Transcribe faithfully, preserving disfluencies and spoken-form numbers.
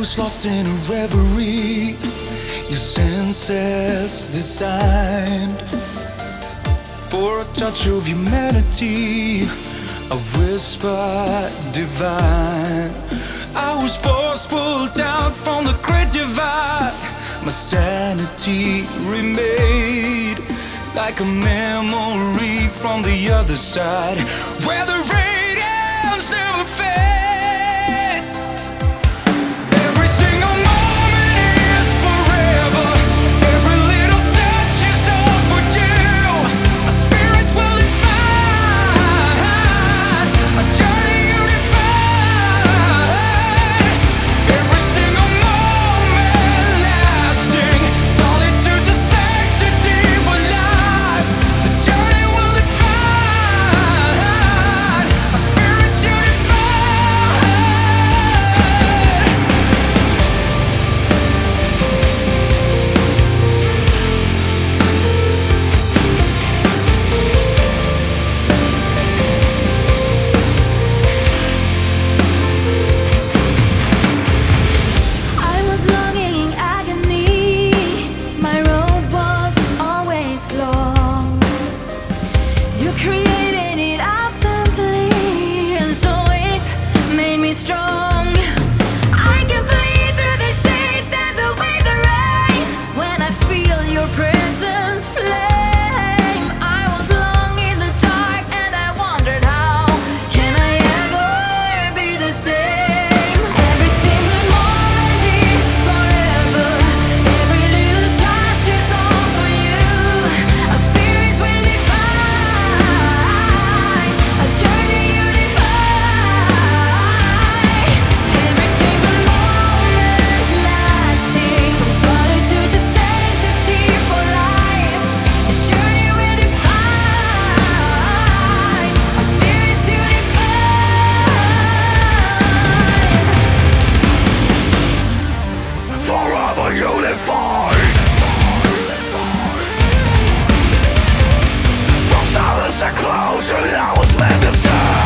was lost in a reverie, your senses designed for a touch of humanity, a whisper divine. I was forced, pulled down from the great divide. My sanity remained like a memory from the other side, where the radiance never fades. Every single moment is forever. Every little touch is all for you. Our spirits will define a journey unified. Every single moment lasting, solitude to sanctity for life. The journey will define our spirits unified. I was longing in agony. My road was always long. You created it absently, and so it made me strong. I can flee through the shades, dance away the rain when I feel your presence flame. I was long in the dark, and I wondered how can I ever be the same. Every single moment is forever. Every little touch is all for you. Our spirits will define a journey unified. Every single moment lasting, from solitude to sanctity for life. A journey will define our spirits unified. Forever unified. From silence and closure, I was meant to say.